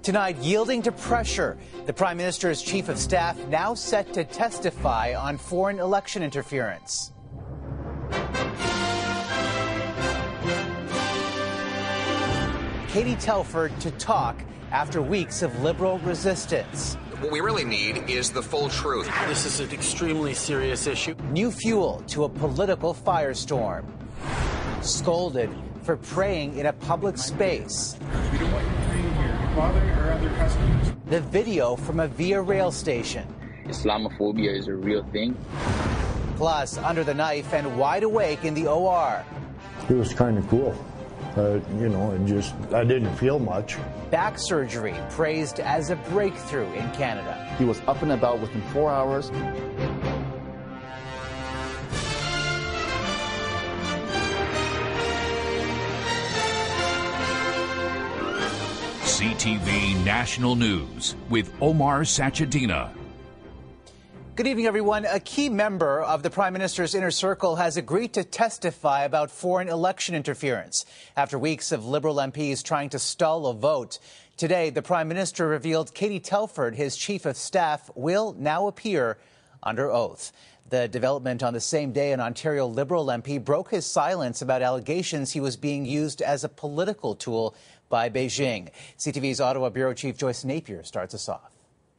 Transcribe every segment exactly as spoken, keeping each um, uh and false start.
Tonight, yielding to pressure, the Prime Minister's Chief of Staff now set to testify on foreign election interference. Katie Telford to talk after weeks of Liberal resistance. What we really need is the full truth. This is an extremely serious issue. New fuel to a political firestorm. Scolded for praying in a public space. We don't want you praying here, bothering our other customers. The video from a Via rail station. Islamophobia is a real thing. Plus, under the knife and wide awake in the O R. It was kind of cool. Uh, you know, it just, I didn't feel much. Back surgery praised as a breakthrough in Canada. He was up and about within four hours. C T V National News with Omar Sachedina. Good evening, everyone. A key member of the Prime Minister's inner circle has agreed to testify about foreign election interference after weeks of Liberal M Ps trying to stall a vote. Today, the Prime Minister revealed Katie Telford, his Chief of Staff, will now appear under oath. The development on the same day, an Ontario Liberal M P broke his silence about allegations he was being used as a political tool by Beijing. C T V's Ottawa Bureau Chief Joyce Napier starts us off.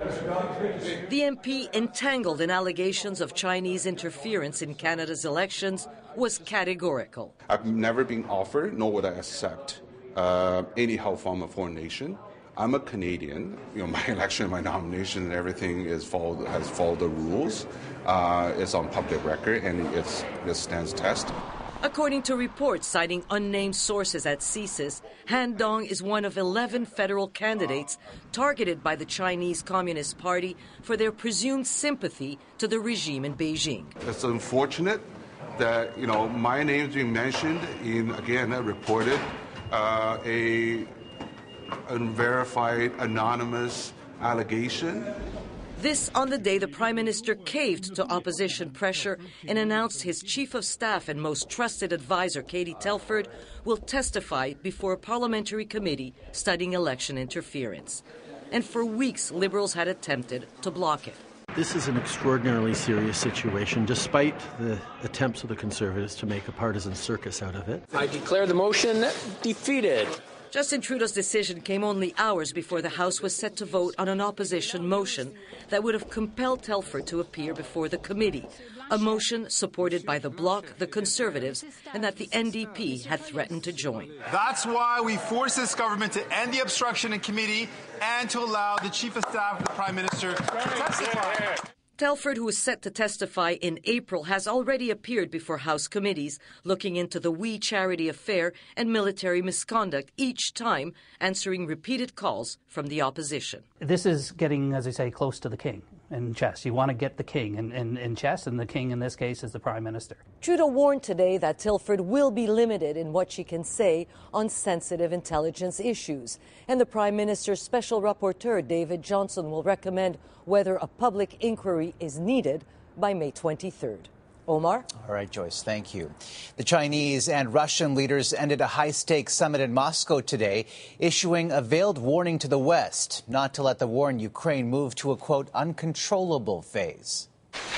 The M P, entangled in allegations of Chinese interference in Canada's elections, was categorical. I've never been offered, nor would I accept uh, any help from a foreign nation. I'm a Canadian. You know, my election, my nomination, and everything is followed, has followed the rules. Uh, it's on public record, and it's, it stands test. According to reports citing unnamed sources at C S I S, Han Dong is one of eleven federal candidates targeted by the Chinese Communist Party for their presumed sympathy to the regime in Beijing. It's unfortunate that, you know, my name's being mentioned in, again, a reported, uh, a unverified, anonymous allegation. This on the day the Prime Minister caved to opposition pressure and announced his Chief of Staff and most trusted advisor, Katie Telford, will testify before a parliamentary committee studying election interference. And for weeks, Liberals had attempted to block it. This is an extraordinarily serious situation, despite the attempts of the Conservatives to make a partisan circus out of it. I declare the motion defeated. Justin Trudeau's decision came only hours before the House was set to vote on an opposition motion that would have compelled Telford to appear before the committee, a motion supported by the Bloc, the Conservatives, and that the N D P had threatened to join. That's why we forced this government to end the obstruction in committee and to allow the Chief of Staff of the Prime Minister to testify. Telford, who is set to testify in April, has already appeared before House committees looking into the We Charity affair and military misconduct, each time answering repeated calls from the opposition. This is getting, as I say, close to the king in chess. You want to get the king in, in, in chess, and the king in this case is the Prime Minister. Trudeau warned today that Telford will be limited in what she can say on sensitive intelligence issues. And the Prime Minister's special rapporteur, David Johnston, will recommend whether a public inquiry is needed by May twenty-third. Omar? All right, Joyce, thank you. The Chinese and Russian leaders ended a high-stakes summit in Moscow today, issuing a veiled warning to the West not to let the war in Ukraine move to a, quote, uncontrollable phase.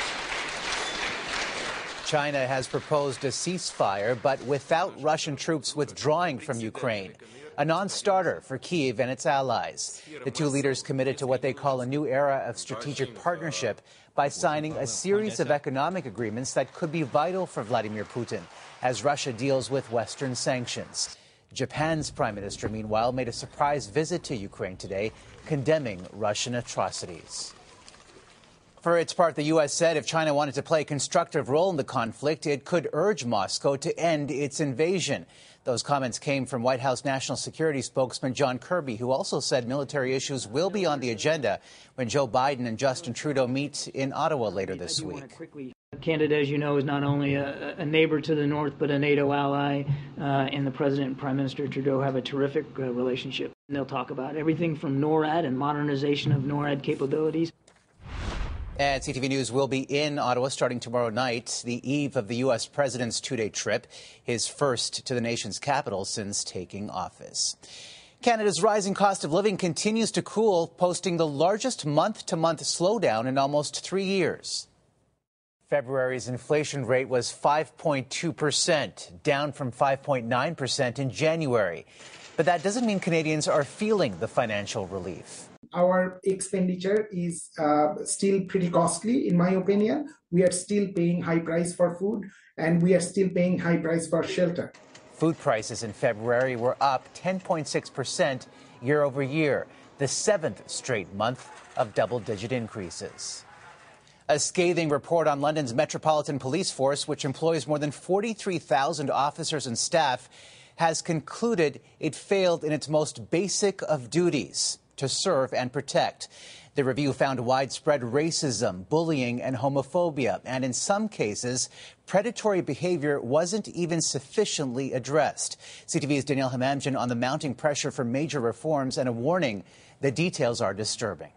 China has proposed a ceasefire, but without Russian troops withdrawing from Ukraine, a non-starter for Kyiv and its allies. The two leaders committed to what they call a new era of strategic partnership by signing a series of economic agreements that could be vital for Vladimir Putin as Russia deals with Western sanctions. Japan's Prime Minister, meanwhile, made a surprise visit to Ukraine today, condemning Russian atrocities. For its part, the U S said if China wanted to play a constructive role in the conflict, it could urge Moscow to end its invasion. Those comments came from White House National Security spokesman John Kirby, who also said military issues will be on the agenda when Joe Biden and Justin Trudeau meet in Ottawa later this week. Canada, as you know, is not only a, a neighbor to the north, but a NATO ally, uh, and the President and Prime Minister Trudeau have a terrific uh, relationship. And they'll talk about everything from NORAD and modernization of NORAD capabilities. And C T V News will be in Ottawa starting tomorrow night, the eve of the U S president's two-day trip, his first to the nation's capital since taking office. Canada's rising cost of living continues to cool, posting the largest month-to-month slowdown in almost three years. February's inflation rate was five point two percent, down from five point nine percent in January. But that doesn't mean Canadians are feeling the financial relief. Our expenditure is uh, still pretty costly, in my opinion. We are still paying high price for food, and we are still paying high price for shelter. Food prices in February were up ten point six percent year over year, the seventh straight month of double-digit increases. A scathing report on London's Metropolitan Police Force, which employs more than forty-three thousand officers and staff, has concluded it failed in its most basic of duties, to serve and protect. The review found widespread racism, bullying, and homophobia, and in some cases, predatory behavior wasn't even sufficiently addressed. C T V's Danielle Hamamdjian on the mounting pressure for major reforms and a warning: the details are disturbing.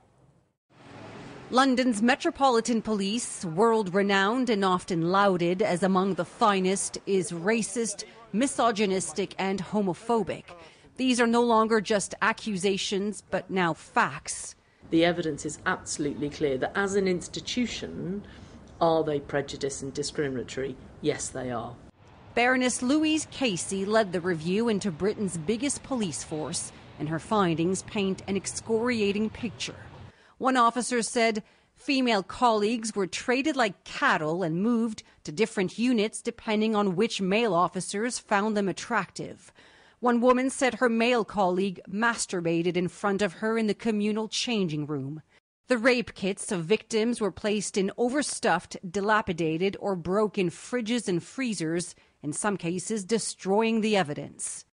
London's Metropolitan Police, world-renowned and often lauded as among the finest, is racist, misogynistic and homophobic. These are no longer just accusations, but now facts. The evidence is absolutely clear that as an institution, are they prejudiced and discriminatory? Yes, they are. Baroness Louise Casey led the review into Britain's biggest police force, and her findings paint an excoriating picture. One officer said female colleagues were traded like cattle and moved to different units depending on which male officers found them attractive. One woman said her male colleague masturbated in front of her in the communal changing room. The rape kits of victims were placed in overstuffed, dilapidated or broken fridges and freezers, in some cases destroying the evidence.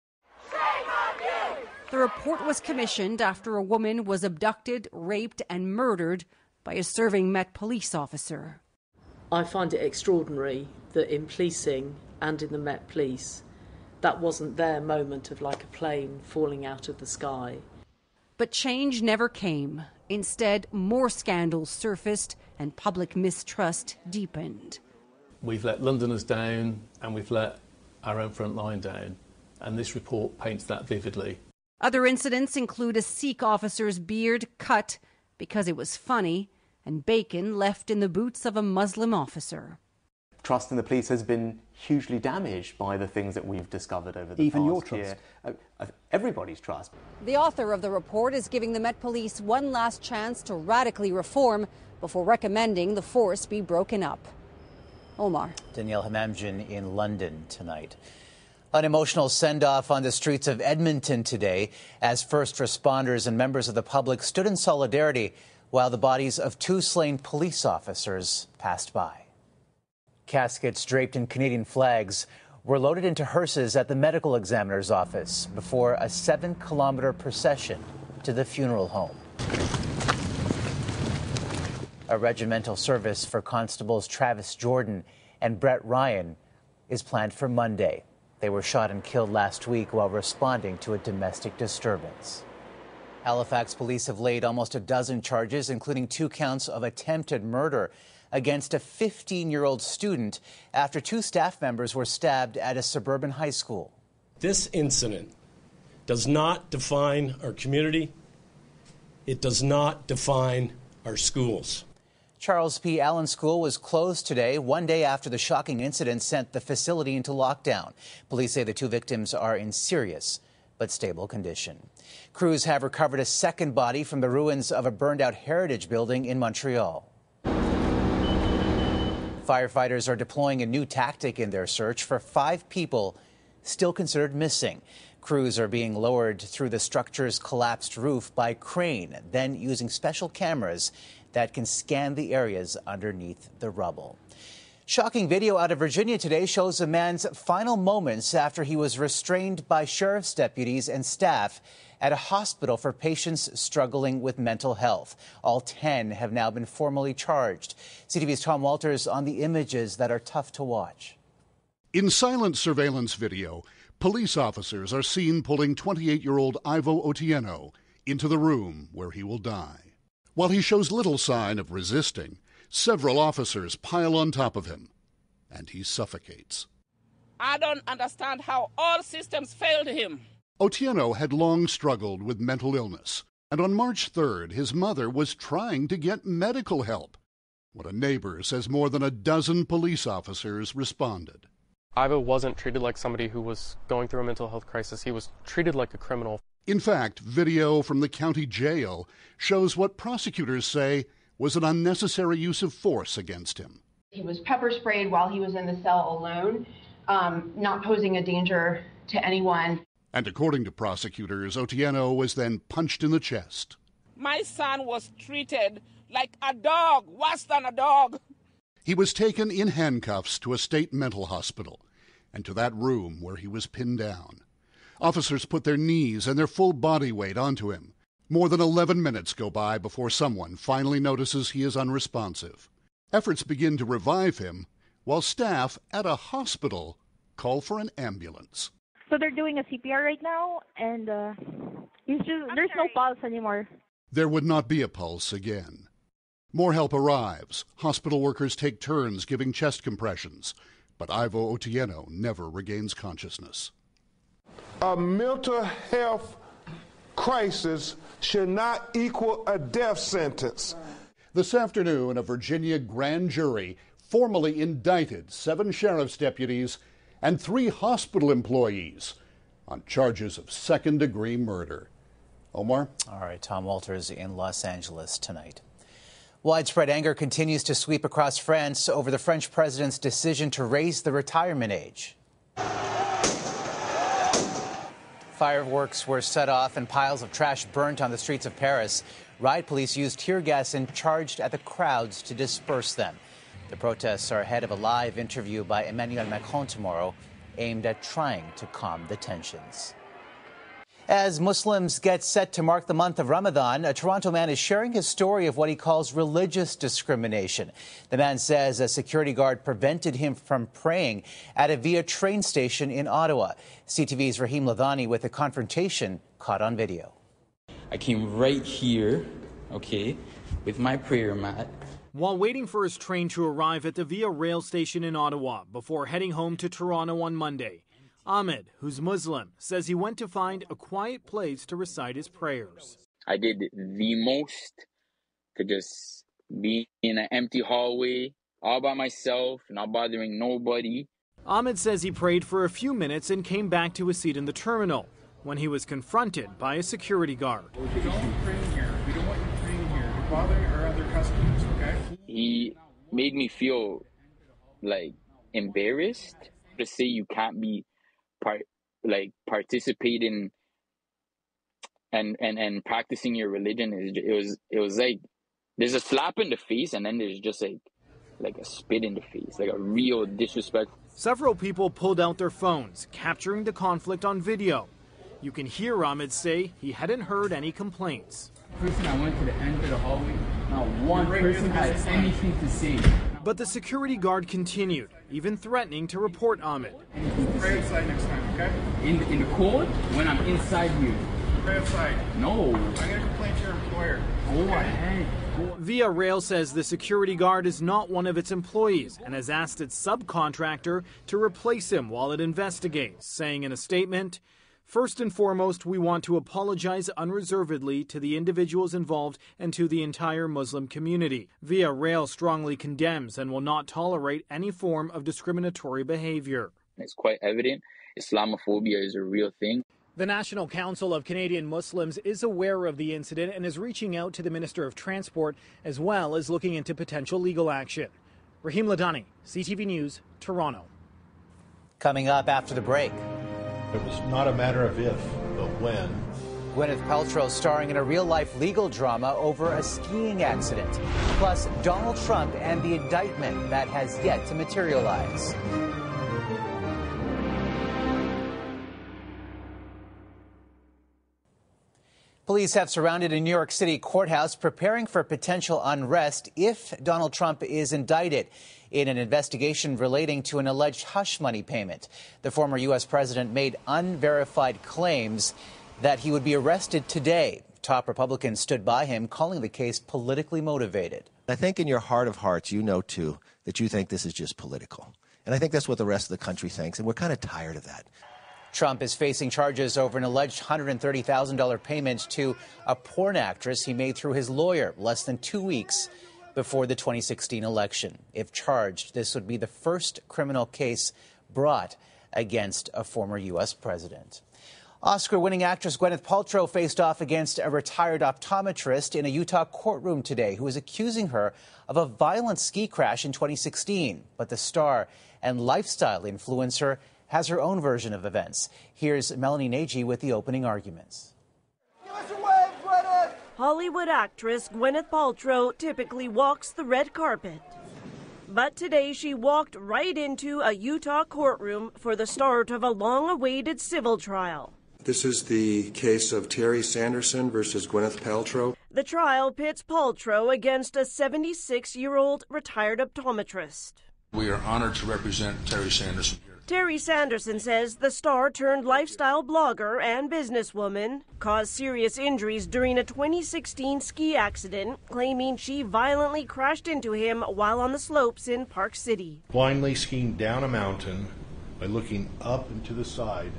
The report was commissioned after a woman was abducted, raped and murdered by a serving Met police officer. I find it extraordinary that in policing and in the Met Police, that wasn't their moment of like a plane falling out of the sky. But change never came. Instead, more scandals surfaced and public mistrust deepened. We've let Londoners down and we've let our own front line down, and this report paints that vividly. Other incidents include a Sikh officer's beard cut because it was funny and bacon left in the boots of a Muslim officer. Trust in the police has been hugely damaged by the things that we've discovered over the Even past your trust. year. Uh, everybody's trust. The author of the report is giving the Met Police one last chance to radically reform before recommending the force be broken up. Omar. Danielle Hamamdjian in London tonight. An emotional send-off on the streets of Edmonton today as first responders and members of the public stood in solidarity while the bodies of two slain police officers passed by. Caskets draped in Canadian flags were loaded into hearses at the medical examiner's office before a seven-kilometer procession to the funeral home. A regimental service for Constables Travis Jordan and Brett Ryan is planned for Monday. They were shot and killed last week while responding to a domestic disturbance. Halifax police have laid almost a dozen charges, including two counts of attempted murder, against a fifteen-year-old student after two staff members were stabbed at a suburban high school. This incident does not define our community. It does not define our schools. Charles P. Allen School was closed today, one day after the shocking incident sent the facility into lockdown. Police say the two victims are in serious but stable condition. Crews have recovered a second body from the ruins of a burned-out heritage building in Montreal. Firefighters are deploying a new tactic in their search for five people still considered missing. Crews are being lowered through the structure's collapsed roof by crane, then using special cameras that can scan the areas underneath the rubble. Shocking video out of Virginia today shows a man's final moments after he was restrained by sheriff's deputies and staff at a hospital for patients struggling with mental health. All ten have now been formally charged. C T V's Tom Walters on the images that are tough to watch. In silent surveillance video, police officers are seen pulling twenty-eight-year-old Ivo Otieno into the room where he will die. While he shows little sign of resisting, several officers pile on top of him, and he suffocates. I don't understand how all systems failed him. Otieno had long struggled with mental illness, and on March third, his mother was trying to get medical help when a neighbor says more than a dozen police officers responded. Ivo wasn't treated like somebody who was going through a mental health crisis. He was treated like a criminal. In fact, video from the county jail shows what prosecutors say was an unnecessary use of force against him. He was pepper sprayed while he was in the cell alone, um, not posing a danger to anyone. And according to prosecutors, Otieno was then punched in the chest. My son was treated like a dog, worse than a dog. He was taken in handcuffs to a state mental hospital and to that room where he was pinned down. Officers put their knees and their full body weight onto him. More than eleven minutes go by before someone finally notices he is unresponsive. Efforts begin to revive him, while staff at a hospital call for an ambulance. So they're doing a C P R right now, and uh, he's just, there's no pulse anymore. There would not be a pulse again. More help arrives. Hospital workers take turns giving chest compressions, but Ivo Otieno never regains consciousness. A mental health crisis should not equal a death sentence. This afternoon, a Virginia grand jury formally indicted seven sheriff's deputies and three hospital employees on charges of second-degree murder. Omar? All right, Tom Walters in Los Angeles tonight. Widespread anger continues to sweep across France over the French president's decision to raise the retirement age. Fireworks were set off and piles of trash burnt on the streets of Paris. Riot police used tear gas and charged at the crowds to disperse them. The protests are ahead of a live interview by Emmanuel Macron tomorrow, aimed at trying to calm the tensions. As Muslims get set to mark the month of Ramadan, a Toronto man is sharing his story of what he calls religious discrimination. The man says a security guard prevented him from praying at a Via train station in Ottawa. C T V's Rahim Ladhani with the confrontation caught on video. I came right here, okay, with my prayer mat. While waiting for his train to arrive at the Via rail station in Ottawa before heading home to Toronto on Monday, Ahmed, who's Muslim, says he went to find a quiet place to recite his prayers. I did the most to just be in an empty hallway, all by myself, not bothering nobody. Ahmed says he prayed for a few minutes and came back to his seat in the terminal when he was confronted by a security guard. We don't train here. We don't want you training here. You're bothering our other customers, okay? He made me feel like embarrassed to say you can't be part like participating and and and practicing your religion. It was it was like there's a slap in the face and then there's just like like a spit in the face, like a real disrespect. Several people pulled out their phones, capturing the conflict on video. You can hear Ahmed say he hadn't heard any complaints. Person I went to the end of the hallway, not one person had anything to say. But the security guard continued, even threatening to report Ahmed. Pray outside next time, okay? In in the cold, when I'm inside here. Pray outside. No. I'm gonna complain to your employer. Go ahead. Via Rail says the security guard is not one of its employees and has asked its subcontractor to replace him while it investigates, saying in a statement, "First and foremost, we want to apologize unreservedly to the individuals involved and to the entire Muslim community. Via Rail strongly condemns and will not tolerate any form of discriminatory behavior." It's quite evident Islamophobia is a real thing. The National Council of Canadian Muslims is aware of the incident and is reaching out to the Minister of Transport as well as looking into potential legal action. Rahim Ladhani, C T V News, Toronto. Coming up after the break. It was not a matter of if, but when. Gwyneth Paltrow starring in a real-life legal drama over a skiing accident. Plus, Donald Trump and the indictment that has yet to materialize. Police have surrounded a New York City courthouse preparing for potential unrest if Donald Trump is indicted in an investigation relating to an alleged hush money payment. The former U S president made unverified claims that he would be arrested today. Top Republicans stood by him, calling the case politically motivated. I think in your heart of hearts, you know, too, that you think this is just political. And I think that's what the rest of the country thinks, and we're kind of tired of that. Trump is facing charges over an alleged one hundred thirty thousand dollars payment to a porn actress he made through his lawyer less than two weeks before the twenty sixteen election. If charged, this would be the first criminal case brought against a former U S president. Oscar-winning actress Gwyneth Paltrow faced off against a retired optometrist in a Utah courtroom today who is accusing her of a violent ski crash in twenty sixteen. But the star and lifestyle influencer has her own version of events. Here's Melanie Nagy with the opening arguments. Hollywood actress Gwyneth Paltrow typically walks the red carpet. But today she walked right into a Utah courtroom for the start of a long-awaited civil trial. This is the case of Terry Sanderson versus Gwyneth Paltrow. The trial pits Paltrow against a seventy-six-year-old retired optometrist. We are honored to represent Terry Sanderson here. Terry Sanderson says the star-turned-lifestyle blogger and businesswoman caused serious injuries during a twenty sixteen ski accident, claiming she violently crashed into him while on the slopes in Park City. Blindly skiing down a mountain by looking up and to the side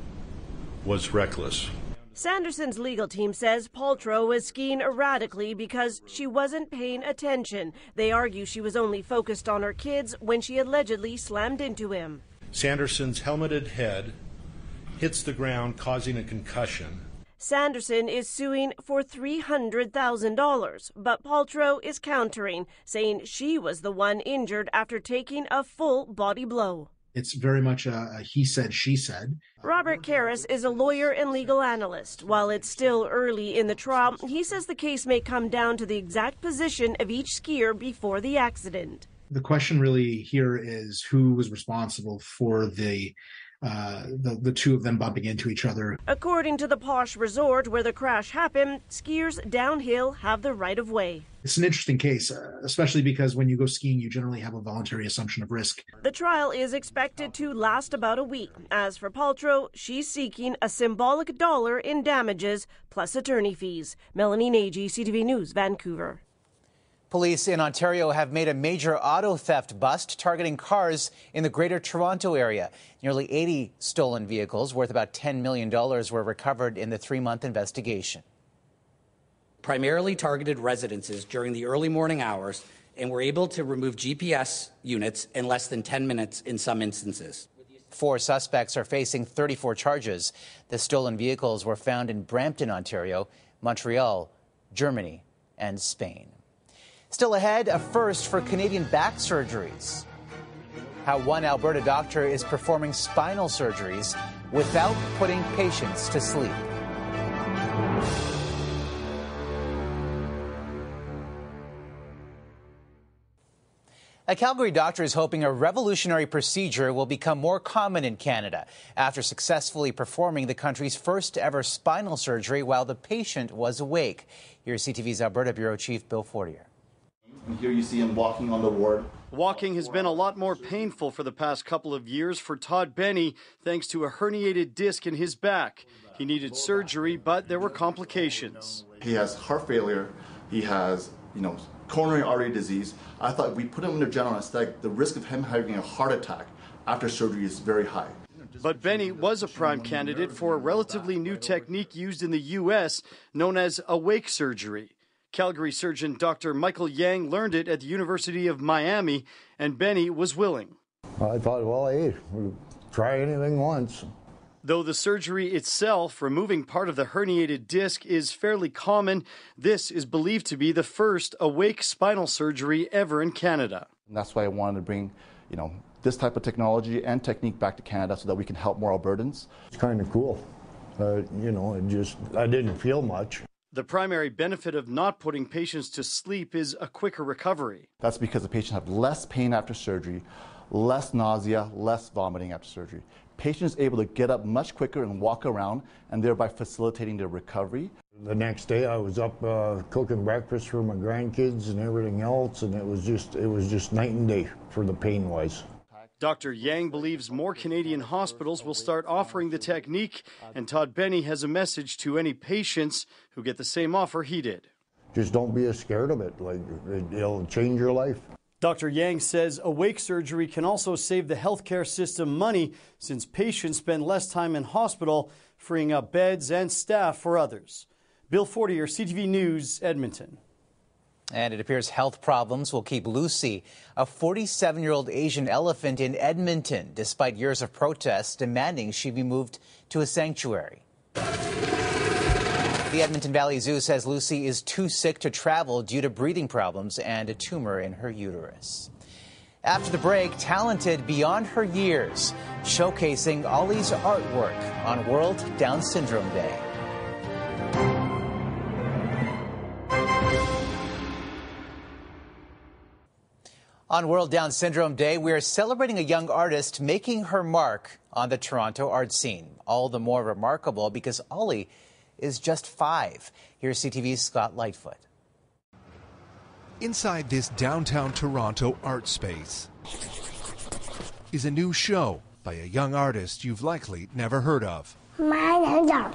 was reckless. Sanderson's legal team says Paltrow was skiing erratically because she wasn't paying attention. They argue she was only focused on her kids when she allegedly slammed into him. Sanderson's helmeted head hits the ground, causing a concussion. Sanderson is suing for three hundred thousand dollars, but Paltrow is countering, saying she was the one injured after taking a full body blow. It's very much a, a he said, she said. Robert Karras is a lawyer and legal analyst. While it's still early in the trial, he says the case may come down to the exact position of each skier before the accident. The question really here is who was responsible for the uh, the, the two of them bumping into each other. According to the posh resort where the crash happened, skiers downhill have the right of way. It's an interesting case, uh, especially because when you go skiing, you generally have a voluntary assumption of risk. The trial is expected to last about a week. As for Paltrow, she's seeking a symbolic dollar in damages plus attorney fees. Melanie Nagy, C T V News, Vancouver. Police in Ontario have made a major auto theft bust targeting cars in the Greater Toronto area. Nearly eighty stolen vehicles worth about ten million dollars were recovered in the three-month investigation. Primarily targeted residences during the early morning hours and were able to remove G P S units in less than ten minutes in some instances. Four suspects are facing thirty-four charges. The stolen vehicles were found in Brampton, Ontario, Montreal, Germany, and Spain. Still ahead, a first for Canadian back surgeries. How one Alberta doctor is performing spinal surgeries without putting patients to sleep. A Calgary doctor is hoping a revolutionary procedure will become more common in Canada after successfully performing the country's first ever spinal surgery while the patient was awake. Here's C T V's Alberta Bureau Chief Bill Fortier. And here you see him walking on the ward. Walking has been a lot more painful for the past couple of years for Todd Benny, thanks to a herniated disc in his back. He needed surgery, but there were complications. He has heart failure. He has, you know, coronary artery disease. I thought if we put him under general anesthetic, the risk of him having a heart attack after surgery is very high. But Benny was a prime candidate for a relatively new technique used in the U S known as awake surgery. Calgary surgeon Doctor Michael Yang learned it at the University of Miami, and Benny was willing. I thought, well, hey, we'll try anything once. Though the surgery itself, removing part of the herniated disc, is fairly common, this is believed to be the first awake spinal surgery ever in Canada. And that's why I wanted to bring, you know, this type of technology and technique back to Canada so that we can help more Albertans. It's kind of cool. Uh, you know, it just, I didn't feel much. The primary benefit of not putting patients to sleep is a quicker recovery. That's because the patient have less pain after surgery, less nausea, less vomiting after surgery. Patient is able to get up much quicker and walk around, and thereby facilitating their recovery. The next day I was up uh, cooking breakfast for my grandkids and everything else, and it was just it was just night and day for the pain-wise. Doctor Yang believes more Canadian hospitals will start offering the technique, and Todd Benny has a message to any patients who get the same offer he did. Just don't be scared of it. Like, it'll change your life. Doctor Yang says awake surgery can also save the healthcare system money since patients spend less time in hospital, freeing up beds and staff for others. Bill Fortier, C T V News, Edmonton. And it appears health problems will keep Lucy, a forty-seven-year-old Asian elephant, in Edmonton, despite years of protests demanding she be moved to a sanctuary. The Edmonton Valley Zoo says Lucy is too sick to travel due to breathing problems and a tumor in her uterus. After the break, talented beyond her years, showcasing Ollie's artwork on World Down Syndrome Day. On World Down Syndrome Day, we are celebrating a young artist making her mark on the Toronto art scene. All the more remarkable because Ollie is just five. Here's C T V's Scott Lightfoot. Inside this downtown Toronto art space is a new show by a young artist you've likely never heard of. My name's Ollie.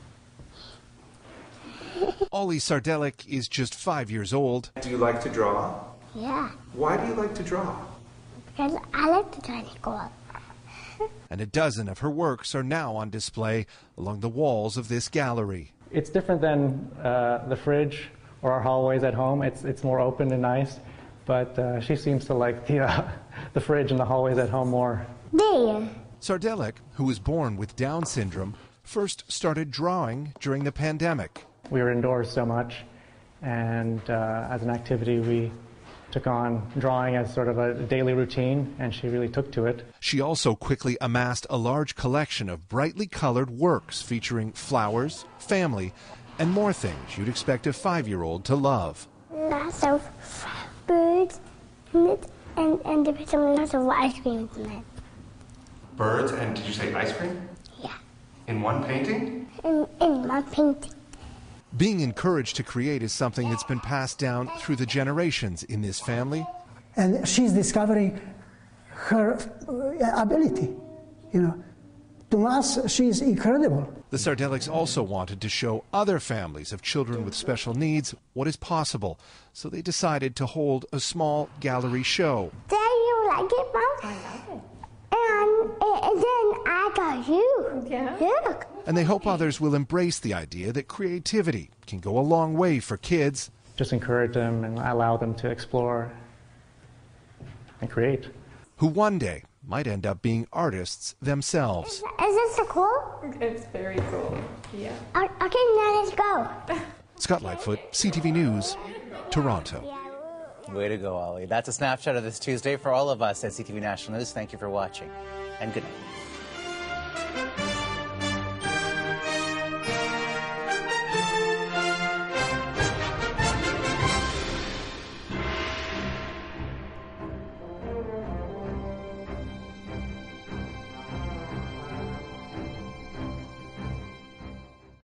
Ollie Sardelic is just five years old. Do you like to draw? Yeah. Why do you like to draw? Because I like to try to go up. And a dozen of her works are now on display along the walls of this gallery. It's different than uh, the fridge or our hallways at home. It's it's more open and nice, but uh, she seems to like the uh, the fridge and the hallways at home more. There. Sardelic, who was born with Down syndrome, first started drawing during the pandemic. We were indoors so much, and uh, as an activity we took on drawing as sort of a daily routine, and she really took to it. She also quickly amassed a large collection of brightly colored works featuring flowers, family, and more things you'd expect a five-year-old to love. Lots of birds in it, and, and there's some lots of ice cream in it. Birds, and did you say ice cream? Yeah. In one painting? In, in one painting. Being encouraged to create is something that's been passed down through the generations in this family. And she's discovering her ability, you know. To us, she's incredible. The Sardelics also wanted to show other families of children with special needs what is possible, so they decided to hold a small gallery show. Do you like it, Mom? I love it. And, and then I got you. Yeah. Look. And they hope others will embrace the idea that creativity can go a long way for kids. Just encourage them and allow them to explore and create. Who one day might end up being artists themselves. Is, is this so cool? It's very cool, yeah. Okay, now let's go. Scott Lightfoot, C T V News, Toronto. Way to go, Ollie. That's a snapshot of this Tuesday for all of us at C T V National News. Thank you for watching, and good night.